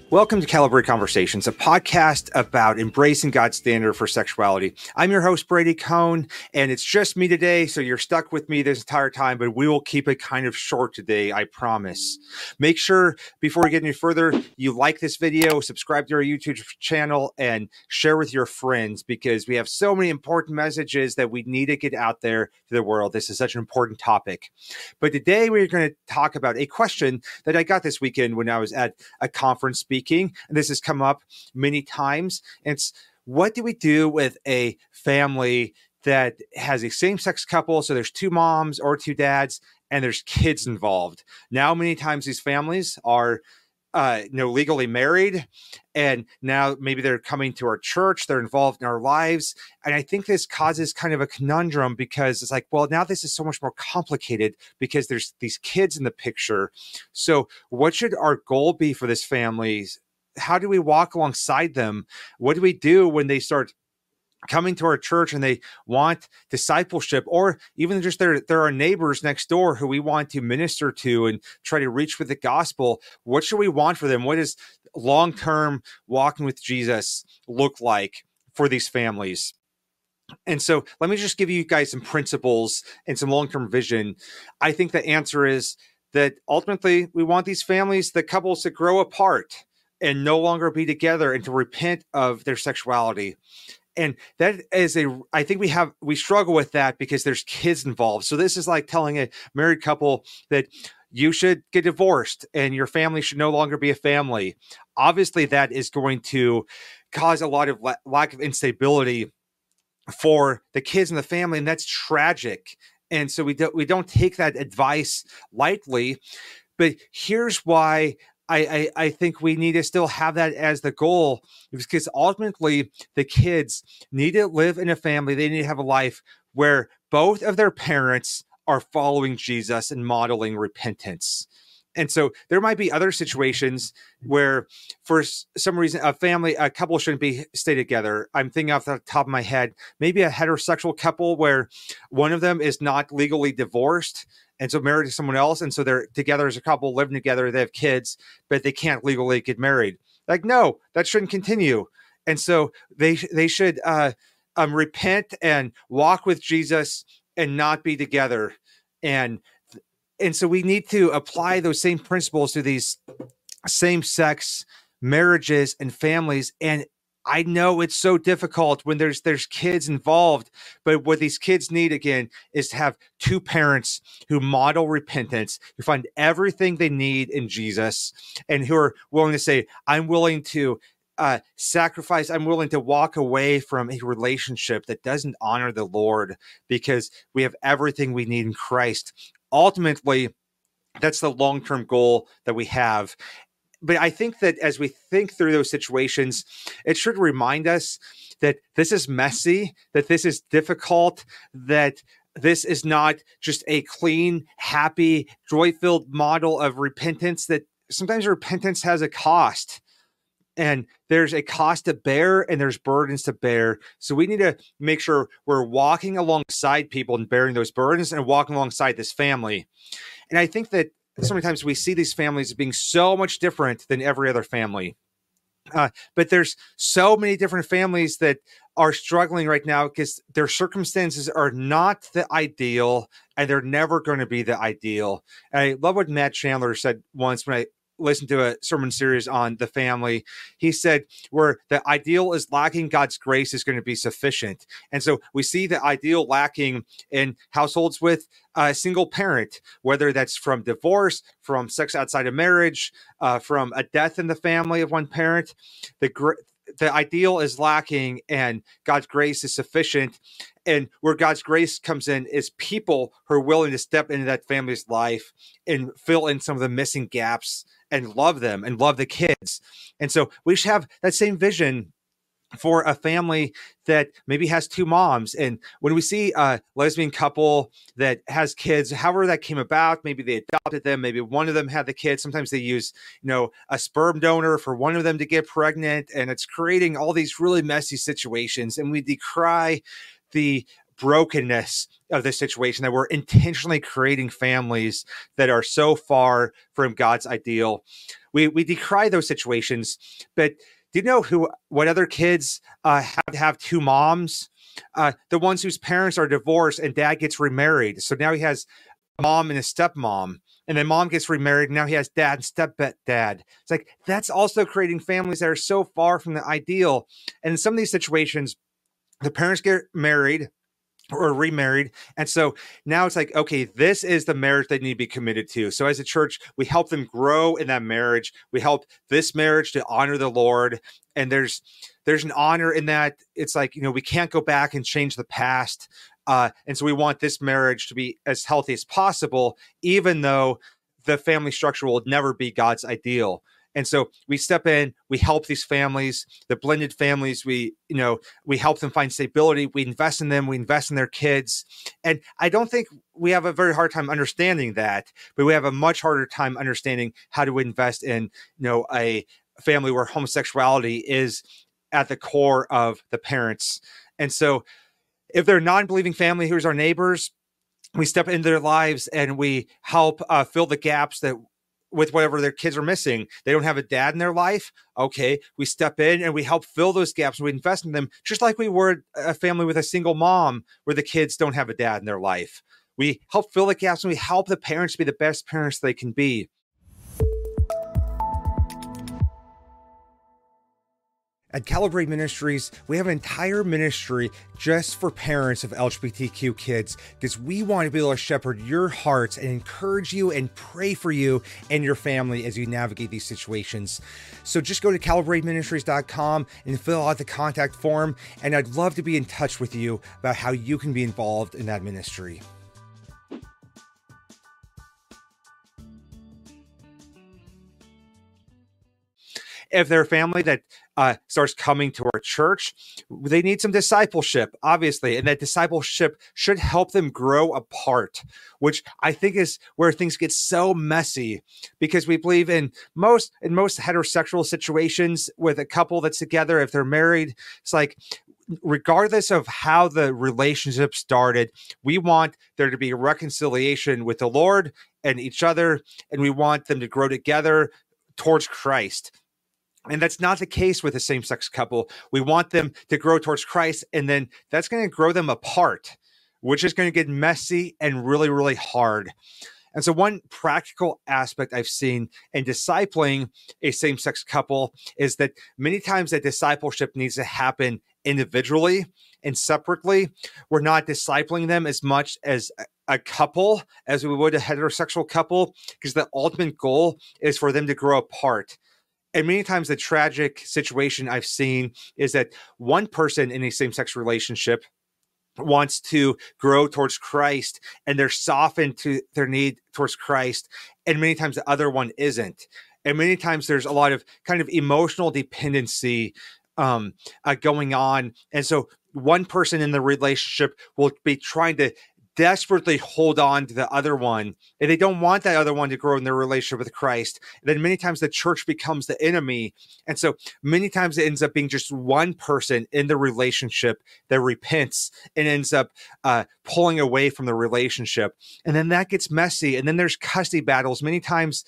Welcome to Calibrate Conversations, a podcast about embracing God's standard for sexuality. I'm your host, Brady Cohn, and it's just me today, so you're stuck with me this entire time, but we will keep it kind of short today, I promise. Make sure, before we get any further, you like this video, subscribe to our YouTube channel, and share with your friends, because we have so many important messages that we need to get out there to the world. This is such an important topic. But today we're going to talk about a question that I got this weekend when I was at a conference speaking. And this has come up many times. It's, what do we do with a family that has a same-sex couple? So there's two moms or two dads, and there's kids involved. Now, many times these families are legally married, and now maybe they're coming to our church, they're involved in our lives. And I think this causes kind of a conundrum, because it's like, well, now this is so much more complicated because there's these kids in the picture. So what should our goal be for this family? How do we walk alongside them? What do we do when they start coming to our church and they want discipleship, or even just there are neighbors next door who we want to minister to and try to reach with the gospel? What should we want for them? What does long-term walking with Jesus look like for these families? And so let me just give you guys some principles and some long-term vision. I think the answer is that ultimately we want these families, the couples, to grow apart and no longer be together, and to repent of their sexuality. And that is I think we struggle with that because there's kids involved. So this is like telling a married couple that you should get divorced and your family should no longer be a family. Obviously, that is going to cause a lot of lack of instability for the kids and the family, and that's tragic. And so we don't take that advice lightly. But here's why I think we need to still have that as the goal, because ultimately the kids need to live in a family. They need to have a life where both of their parents are following Jesus and modeling repentance. And so there might be other situations where, for some reason, a couple shouldn't stay together. I'm thinking off the top of my head, maybe a heterosexual couple where one of them is not legally divorced, and so married to someone else, and so they're together as a couple, living together, they have kids, but they can't legally get married. Like, no, that shouldn't continue. And so they should repent and walk with Jesus and not be together. And so we need to apply those same principles to these same-sex marriages and families. And I know it's so difficult when there's kids involved, but what these kids need, again, is to have two parents who model repentance, who find everything they need in Jesus, and who are willing to say, I'm willing to sacrifice, I'm willing to walk away from a relationship that doesn't honor the Lord, because we have everything we need in Christ. Ultimately, that's the long-term goal that we have. But I think that as we think through those situations, it should remind us that this is messy, that this is difficult, that this is not just a clean, happy, joy-filled model of repentance, that sometimes repentance has a cost. And there's a cost to bear, and there's burdens to bear. So we need to make sure we're walking alongside people and bearing those burdens and walking alongside this family. And I think that sometimes we see these families as being so much different than every other family. But there's so many different families that are struggling right now because their circumstances are not the ideal, and they're never going to be the ideal. And I love what Matt Chandler said once when I listened to a sermon series on the family. He said, where the ideal is lacking, God's grace is going to be sufficient. And so we see the ideal lacking in households with a single parent, whether that's from divorce, from sex outside of marriage, from a death in the family of one parent. The ideal is lacking, and God's grace is sufficient. And where God's grace comes in is people who are willing to step into that family's life and fill in some of the missing gaps and love them and love the kids. And so we should have that same vision for a family that maybe has two moms. And when we see a lesbian couple that has kids, however that came about, maybe they adopted them, maybe one of them had the kids. Sometimes they use, a sperm donor for one of them to get pregnant, and it's creating all these really messy situations. And we decry the brokenness of this situation, that we're intentionally creating families that are so far from God's ideal. We decry those situations, but do you know what other kids have to have two moms? The ones whose parents are divorced and dad gets remarried. So now he has a mom and a stepmom, and then mom gets remarried. And now he has dad and stepdad. It's like, that's also creating families that are so far from the ideal. And in some of these situations, the parents get married or remarried. And so now it's like, okay, this is the marriage they need to be committed to. So as a church, we help them grow in that marriage. We help this marriage to honor the Lord. And there's an honor in that. It's like, we can't go back and change the past. And so we want this marriage to be as healthy as possible, even though the family structure will never be God's ideal. And so we step in, we help these families, the blended families, we help them find stability. We invest in them, we invest in their kids. And I don't think we have a very hard time understanding that, but we have a much harder time understanding how to invest in, a family where homosexuality is at the core of the parents. And so if they're a non-believing family, who's our neighbors, we step into their lives and we help fill the gaps with whatever their kids are missing. They don't have a dad in their life. Okay, we step in and we help fill those gaps. We invest in them just like we were a family with a single mom where the kids don't have a dad in their life. We help fill the gaps and we help the parents be the best parents they can be. At Calibrate Ministries, we have an entire ministry just for parents of LGBTQ kids, because we want to be able to shepherd your hearts and encourage you and pray for you and your family as you navigate these situations. So just go to calibrateministries.com and fill out the contact form, and I'd love to be in touch with you about how you can be involved in that ministry. If they're a family that starts coming to our church, they need some discipleship, obviously, and that discipleship should help them grow apart, which I think is where things get so messy, because we believe in most heterosexual situations with a couple that's together, if they're married, it's like, regardless of how the relationship started, we want there to be a reconciliation with the Lord and each other, and we want them to grow together towards Christ. And that's not the case with a same-sex couple. We want them to grow towards Christ, and then that's going to grow them apart, which is going to get messy and really, really hard. And so one practical aspect I've seen in discipling a same-sex couple is that many times that discipleship needs to happen individually and separately. We're not discipling them as much as a couple as we would a heterosexual couple, because the ultimate goal is for them to grow apart. And many times the tragic situation I've seen is that one person in a same-sex relationship wants to grow towards Christ, and they're softened to their need towards Christ. And many times the other one isn't. And many times there's a lot of kind of emotional dependency going on. And so one person in the relationship will be trying to desperately hold on to the other one, and they don't want that other one to grow in their relationship with Christ. And then many times the church becomes the enemy. And so many times it ends up being just one person in the relationship that repents and ends up pulling away from the relationship. And then that gets messy. And then there's custody battles. Many times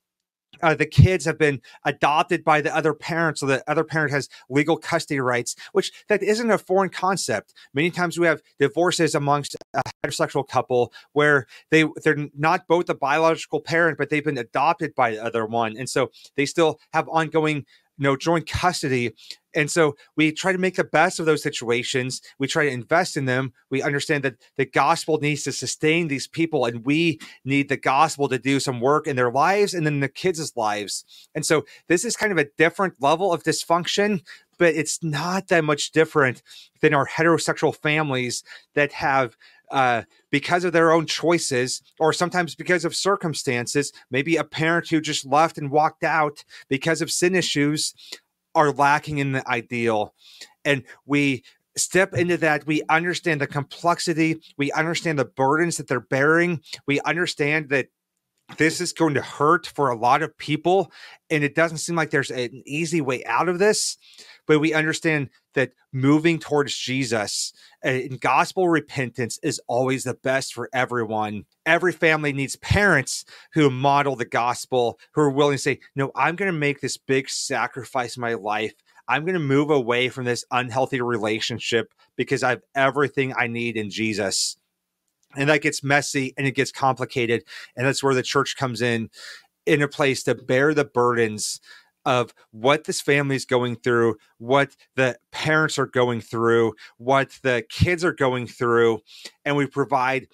the kids have been adopted by the other parent, so the other parent has legal custody rights, which that isn't a foreign concept. Many times we have divorces amongst a heterosexual couple where they're not both the biological parent, but they've been adopted by the other one. And so they still have ongoing joint custody. And so we try to make the best of those situations. We try to invest in them. We understand that the gospel needs to sustain these people, and we need the gospel to do some work in their lives and then the kids' lives. And so this is kind of a different level of dysfunction, but it's not that much different than our heterosexual families that have, because of their own choices, or sometimes because of circumstances, maybe a parent who just left and walked out because of sin issues, are lacking in the ideal. And we step into that. We understand the complexity. We understand the burdens that they're bearing. We understand that This is going to hurt for a lot of people, and it doesn't seem like there's an easy way out of this, but we understand that moving towards Jesus and gospel repentance is always the best for everyone. Every family needs parents who model the gospel, who are willing to say, no, I'm going to make this big sacrifice in my life. I'm going to move away from this unhealthy relationship because I have everything I need in Jesus. And that gets messy and it gets complicated. And that's where the church comes in a place to bear the burdens of what this family is going through, what the parents are going through, what the kids are going through. And we provide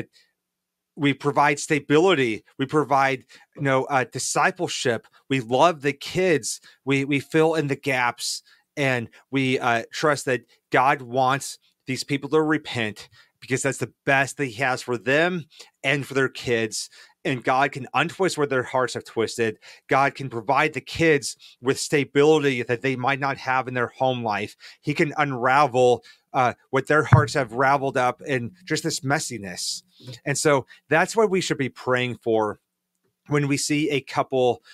stability. We provide, discipleship. We love the kids. We fill in the gaps, and we trust that God wants these people to repent, because that's the best that he has for them and for their kids. And God can untwist where their hearts have twisted. God can provide the kids with stability that they might not have in their home life. He can unravel what their hearts have raveled up in just this messiness. And so that's what we should be praying for when we see a couple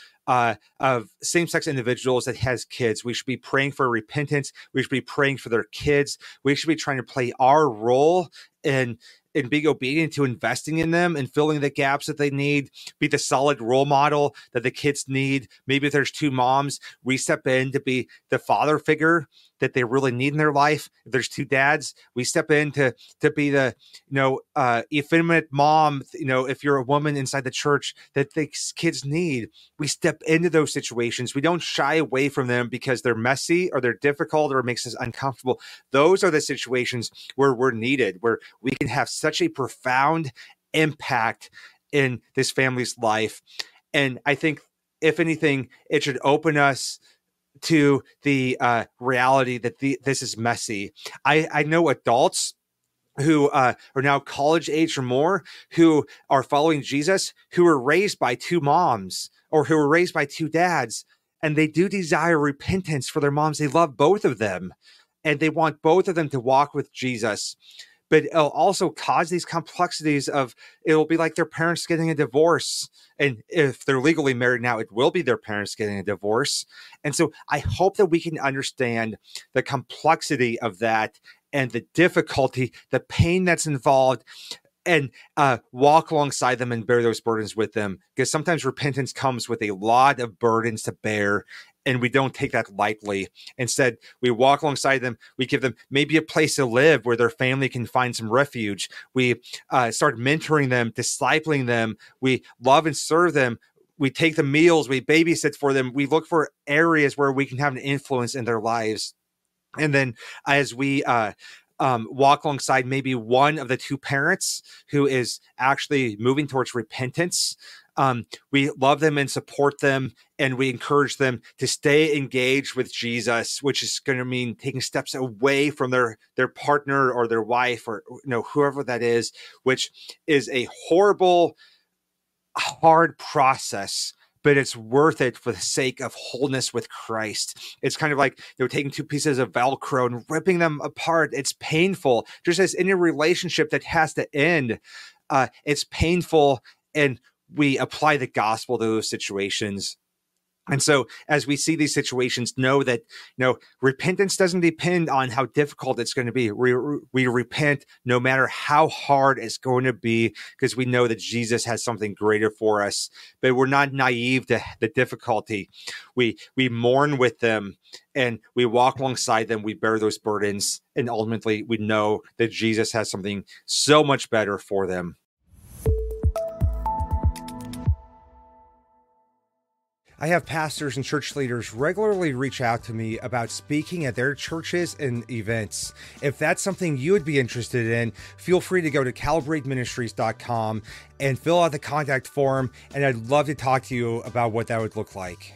of same-sex individuals that has kids. We should be praying for repentance. We should be praying for their kids. We should be trying to play our role in being obedient to investing in them and filling the gaps that they need, be the solid role model that the kids need. Maybe if there's two moms, we step in to be the father figure that they really need in their life. If there's two dads, we step in to be the, effeminate mom, if you're a woman inside the church that the kids need. We step into those situations. We don't shy away from them because they're messy or they're difficult or it makes us uncomfortable. Those are the situations where we're needed, where we can have such a profound impact in this family's life. And I think, if anything, it should open us to the reality that this is messy. I know adults who are now college age or more, who are following Jesus, who were raised by two moms or who were raised by two dads, and they do desire repentance for their moms. They love both of them, and they want both of them to walk with Jesus. But it'll also cause these complexities of, it'll be like their parents getting a divorce. And if they're legally married now, it will be their parents getting a divorce. And so I hope that we can understand the complexity of that and the difficulty, the pain that's involved, and walk alongside them and bear those burdens with them. Because sometimes repentance comes with a lot of burdens to bear, and we don't take that lightly. Instead, we walk alongside them. We give them maybe a place to live where their family can find some refuge. We start mentoring them, discipling them. We love and serve them. We take the meals. We babysit for them. We look for areas where we can have an influence in their lives. And then as we walk alongside maybe one of the two parents who is actually moving towards repentance, we love them and support them, and we encourage them to stay engaged with Jesus, which is going to mean taking steps away from their partner or their wife or whoever that is, which is a horrible, hard process, but it's worth it for the sake of wholeness with Christ. It's kind of like taking two pieces of Velcro and ripping them apart. It's painful, just as any relationship that has to end. It's painful, and we apply the gospel to those situations. And so as we see these situations, know that, repentance doesn't depend on how difficult it's going to be. We repent no matter how hard it's going to be, because we know that Jesus has something greater for us. But we're not naive to the difficulty. We mourn with them, and we walk alongside them. We bear those burdens, and ultimately we know that Jesus has something so much better for them. I have pastors and church leaders regularly reach out to me about speaking at their churches and events. If that's something you would be interested in, feel free to go to calibrateministries.com and fill out the contact form, and I'd love to talk to you about what that would look like.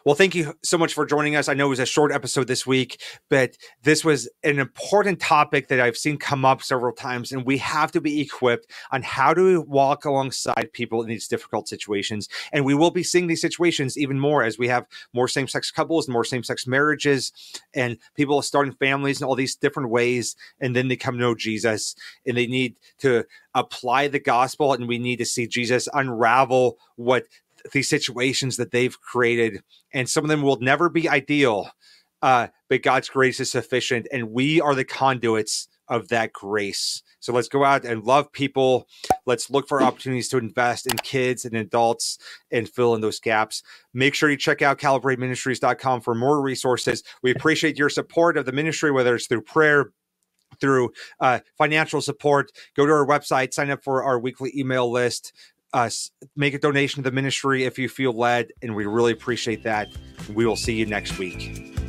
Well, thank you so much for joining us. I know it was a short episode this week, but this was an important topic that I've seen come up several times, and we have to be equipped on how to walk alongside people in these difficult situations. And we will be seeing these situations even more as we have more same-sex couples and more same-sex marriages, and people starting families in all these different ways, and then they come to know Jesus, and they need to apply the gospel, and we need to see Jesus unravel what these situations that they've created. And some of them will never be ideal, but God's grace is sufficient, and we are the conduits of that grace. So let's go out and love people. Let's look for opportunities to invest in kids and adults and fill in those gaps. Make sure you check out calibrateministries.com for more resources. We appreciate your support of the ministry, whether it's through prayer, through financial support. Go to our website, sign up for our weekly email list, make a donation to the ministry if you feel led, and we really appreciate that. We will see you next week.